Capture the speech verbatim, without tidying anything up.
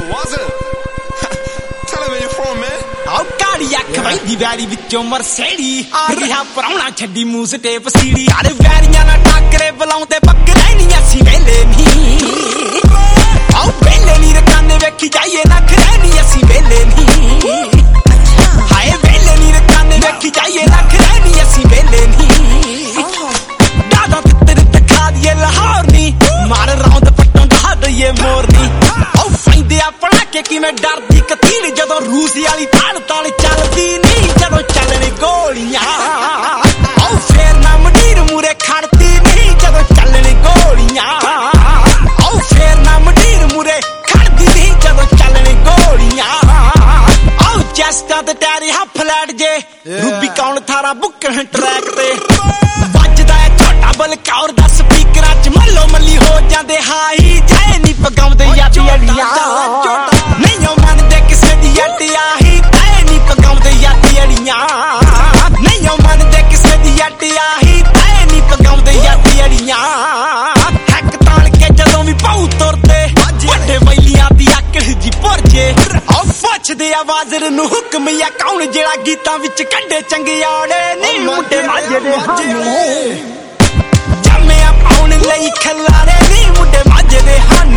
was it? Tell me where you're from, man. ਆਉ ਕਾੜੀ ਅੱਖ Vaidi very ਵਿੱਚੋਂ ਮਰਸੇੜੀ ਆ ਰਿਹਾ ਪਰਾਉਣਾ ਛੱਡੀ ਮੂਸ ਟੇਪ ਸੀੜੀ ਯਾਰ ਵੈਰੀਆਂ ਨਾਲ ਟਾਕਰੇ ਬੁਲਾਉਂਦੇ ਬੱਕਰੇ ਨਹੀਂ ਅਸੀਂ ਵੇਲੇ ਨਹੀਂ ਆਉ ਵੇਲੇ ਨਹੀਂ ਰਕਾਨੇ ਵੇਖੀ ਜਾਈਏ ਨਖਰੇ ਨਹੀਂ ਅਸੀਂ ਵੇਲੇ ਨਹੀਂ ਹਾਏ ਵੇਲੇ ਨਹੀਂ ਰਕਾਨੇ ਵੇਖੀ ਜਾਈਏ ਨਖਰੇ ਨਹੀਂ ਅਸੀਂ ਵੇਲੇ ਨਹੀਂ ਦਾਦਾ ਤਿੱਤਰ ਦਿਖਾ ਦੀਏ ਲਾਹੌਰ ਨਹੀਂ ਮਾਰ ਰੌਂਦ ਪੱਟੋਂ ਗਾ ਦਈਏ ਮੋਰਨੀ ਆਉ ਫੈਂਦੇ ਆਪਣਾ ਕਿ ਕਿਵੇਂ ਡਰਦੀ ਕਤੀੜ ਜਦੋਂ ਰੂਸ ਵਾਲੀ ਤਾਲ ਤਾਲ ਚੱਲਦੀ ਨਹੀਂ ਜਦੋਂ ਚੱਲਣ ਗੋਲੀਆਂ ਆਉ ਫੇਰ ਨਾ ਮੰਡੀਰ ਮੂਰੇ ਖੜਦੀ ਨਹੀਂ ਜਦੋਂ ਚੱਲਣ ਗੋਲੀਆਂ ਆਉ ਫੇਰ ਨਾ ਮੰਡੀਰ ਮੂਰੇ ਖੜਦੀ ਨਹੀਂ ਜਦੋਂ ਚੱਲਣ ਗੋਲੀਆਂ ਆਉ ਚੈਸਟਾਂ ਤੇ ਟੈਰੀ ਹੱਫ ਲੈਟ ਜੇ ਰੂਬੀ ਕੌਣ ਥਾਰਾ ਬੁੱਕਣ ਟਰੈਕ ਤੇ ਵੱਜਦਾ ਏ ਛੋਟਾ ਬਲਕੌਰ ਦਾ ਸਪੀਕਰਾਂ ਚ ਮੱਲੋ ਮੱਲੀ ਹੋ ਜਾਂਦੇ ਹਾਈ ਜਾਏ ਨਹੀਂ ਪਗਾਉਂਦੇ ਯਾਦੀ ਅੜੀਆਂ ਨਹੀਂ ਉਹ ਮੰਨਦੇ ਕਿਸੇ ਦੀ ਅਟਿਆਹੀ ਤੈ ਨਹੀਂ ਪਗਾਉਂਦੇ ਯਾਦੀ ਅੜੀਆਂ ਨਹੀਂ ਉਹ ਮੰਨਦੇ ਕਿਸੇ ਦੀ ਅਟਿਆਹੀ ਤੈ ਨਹੀਂ ਪਗਾਉਂਦੇ ਯਾਦੀ ਅੜੀਆਂ ਹੱਕ ਤਾਲ ਕੇ ਜਦੋਂ ਵੀ ਪਾਉ ਤੁਰਦੇ ਵੱਡੇ ਵੈਲੀਆਂ ਦੀ ਆਕੜ ਜੀ ਪੁਰਜੇ ਉਹ ਪੁੱਛਦੇ ਆ ਵਾਜ਼ਰ ਨੂੰ ਹੁਕਮ ਆ ਕੌਣ ਜਿਹੜਾ ਗੀਤਾਂ ਵਿੱਚ ਕੱਢੇ ਚੰਗਿਆੜੇ ਨਹੀਂ ਮੁੰਡੇ ਮਾਝੇ ਦੇ ਹਾਨੂੰ ਜੰਮਿਆ ਪਾਉਣ ਲਈ ਖਲਾਰੇ ਨਹੀਂ ਮੁੰਡੇ ਮਾਝੇ ਦੇ ਹਨ